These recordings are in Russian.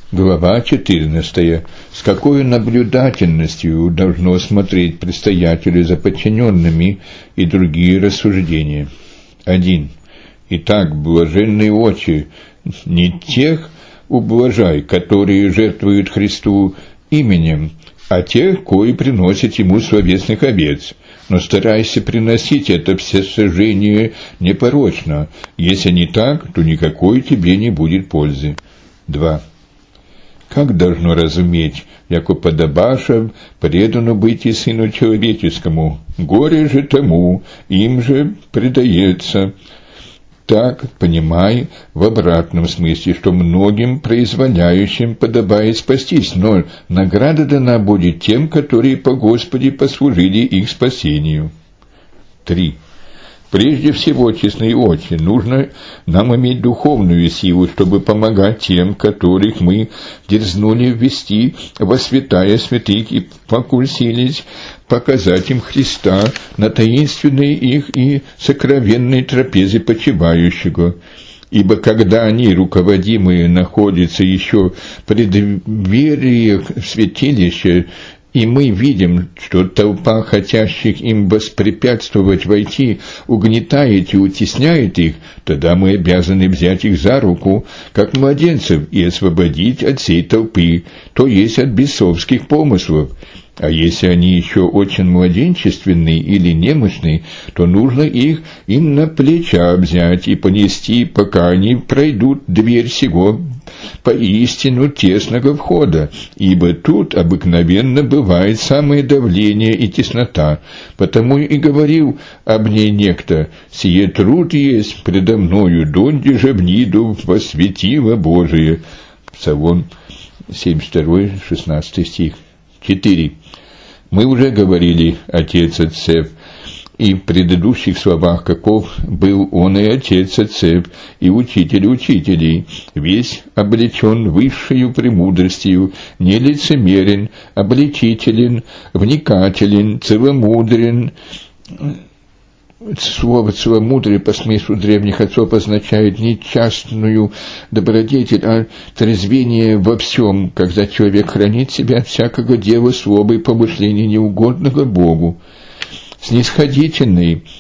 Глава 14. С какой наблюдательностью должно смотреть предстоятели за подчиненными и другие рассуждения. 1. Итак, блаженные очи, не тех ублажай, которые жертвуют Христу именем, а тех, кои приносят Ему словесных овец. Но старайся приносить это всесожжение непорочно. Если не так, то никакой тебе не будет пользы. 2. Как должно разуметь, яко подобаша предано быть и Сыну Человеческому, горе же тому, им же предается. Так, понимай, в обратном смысле, что многим произволяющим подобает спастись, но награда дана будет тем, которые по Господе послужили их спасению. 3. Прежде всего, честные очи, нужно нам иметь духовную силу, чтобы помогать тем, которых мы дерзнули ввести во святая святых и покусились показать им Христа на таинственной их и сокровенной трапезе почивающего. Ибо когда они, руководимые, находятся еще в преддверии святилища, и мы видим, что толпа хотящих им воспрепятствовать войти угнетает и утесняет их, тогда мы обязаны взять их за руку, как младенцев, и освободить от всей толпы, то есть от бесовских помыслов. А если они еще очень младенчественны или немощны, то нужно их им на плеча взять и понести, пока они пройдут дверь сего поистину тесного входа, ибо тут обыкновенно бывает самое давление и теснота. Потому и говорил об ней некто: «Сие труд есть предо мною, донде же вниду во светило Божие». Псалом 72, 16 стих. 4. Мы уже говорили, отец отцев, и в предыдущих словах, каков был он и отец отцев, и учитель учителей, весь облечен высшею премудростью, не лицемерен, обличителен, вникателен, целомудрен. Слово «целомудрие» по смыслу древних отцов означает не частную добродетель, а трезвение во всем, когда человек хранит себя от всякого дела, слова и помышления неугодного Богу. Снисходителен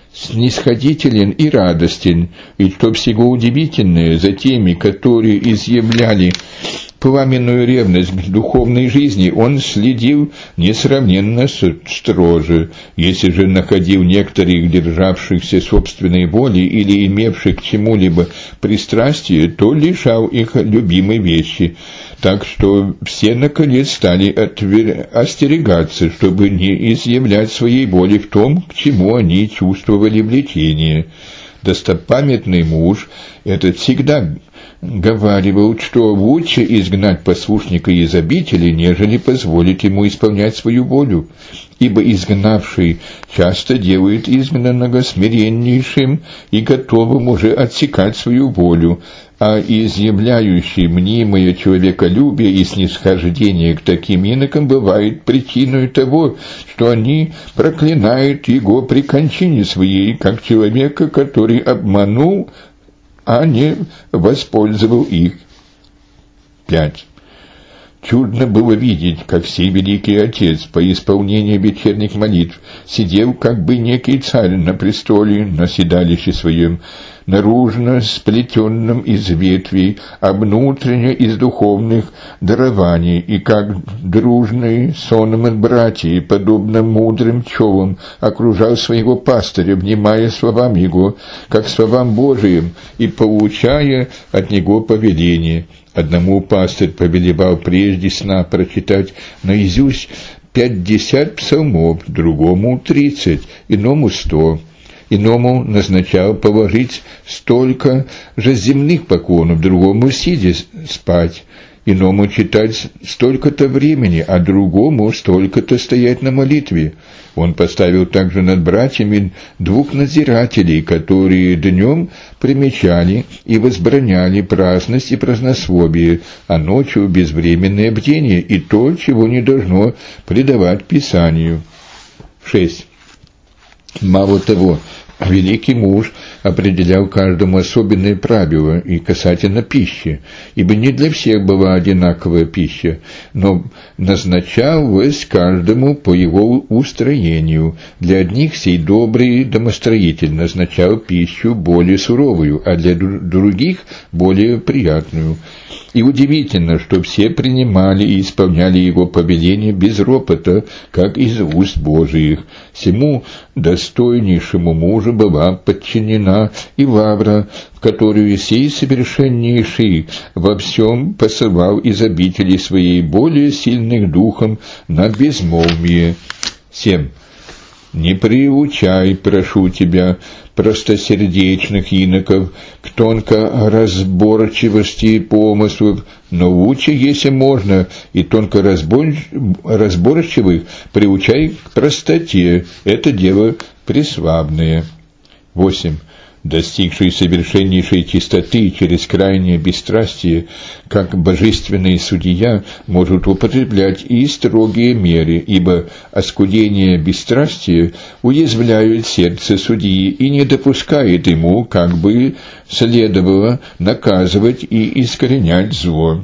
и радостен, и что всего удивительное, за теми, которые изъявляли пламенную ревность к духовной жизни, он следил несравненно строже. Если же находил некоторых, державшихся собственной воли или имевших к чему-либо пристрастие, то лишал их любимой вещи, так что все, наконец, стали остерегаться, чтобы не изъявлять своей воли в том, к чему они чувствовали влечение. Достопамятный муж этот всегда говаривал, что лучше изгнать послушника из обители, нежели позволить ему исполнять свою волю, ибо изгнавший часто делает изгнанного смиреннейшим и готовым уже отсекать свою волю, а изъявляющий мнимое человеколюбие и снисхождение к таким инокам бывает причиной того, что они проклинают его при кончине своей, как человека, который обманул, а не воспользовал их. 5. Чудно было видеть, как всевеликий Отец по исполнению вечерних молитв сидел, как бы некий царь на престоле, на седалище своем, наружно сплетенном из ветвей, а внутренне из духовных дарований, и как дружный сонным братья, подобно мудрым пчелам, окружал своего пастыря, внимая словам его, как словам Божиим, и получая от него повеление. Одному пастырь повелевал прежде сна прочитать наизусть 50 псалмов, другому 30, иному 100. Иному назначал положить столько же земных поклонов, другому сидя спать, иному читать столько-то времени, а другому столько-то стоять на молитве. Он поставил также над братьями 2 надзирателей, которые днем примечали и возбраняли праздность и празднословие, а ночью безвременное бдение и то, чего не должно предавать Писанию. 6. Мало того, Великий муж определял каждому особенные правила и касательно пищи, ибо не для всех была одинаковая пища, но назначалась каждому по его устроению. Для одних сей добрый домостроитель назначал пищу более суровую, а для других более приятную. И удивительно, что все принимали и исполняли его повеления без ропота, как из уст Божиих. Всему достойнейшему мужу была подчинена и Лавра, в которую сей совершеннейший во всем посылал из обители своей более сильных духом на безмолвие. 7. Не приучай, прошу тебя, простосердечных иноков к тонкоразборчивости помыслов, но лучше, если можно, и тонкоразборчивых приучай к простоте, это дело преславное. 8. Достигший совершеннейшей чистоты через крайнее бесстрастие, как божественный судья, может употреблять и строгие меры, ибо оскудение бесстрастия уязвляет сердце судьи и не допускает ему, как бы следовало, наказывать и искоренять зло.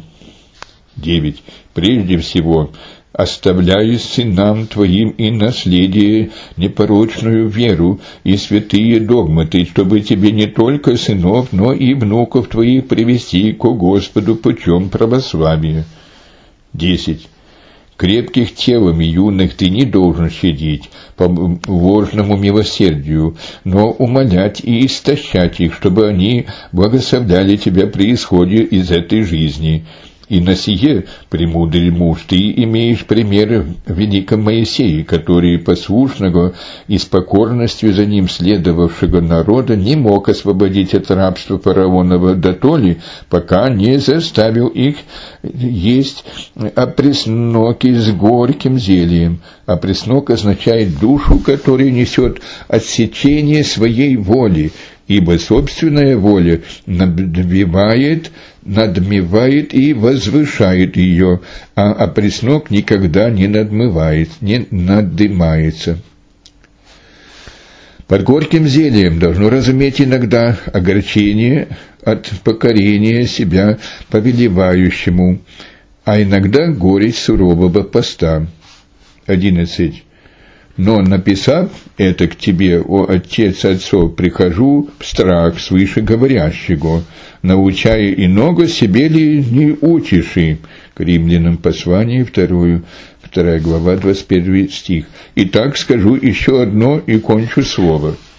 9. Прежде всего, оставляй сынам твоим и наследие непорочную веру и святые догматы, чтобы тебе не только сынов, но и внуков твоих привести ко Господу путем православия. 10. Крепких телом и юных ты не должен щадить по ложному милосердию, но умолять и истощать их, чтобы они благословляли тебя при исходе из этой жизни. И на сие, премудрый муж, ты имеешь примеры в великом Моисее, который послушного и с покорностью за ним следовавшего народа не мог освободить от рабства фараонова дотоле, пока не заставил их есть опресноки с горьким зельем. Опреснок означает душу, которая несет отсечение своей воли, ибо собственная воля надмевает и возвышает ее, а опреснок никогда не надымается. Под горьким зельем должно разуметь иногда огорчение от покорения себя повелевающему, а иногда горечь сурового поста. 11. Но, написав это к тебе, о Отец отцов, прихожу в страх свыше говорящего, научая иного себе ли не учиши. К Римлянам послание 2 глава, 21 стих. Итак, скажу еще одно и кончу слово.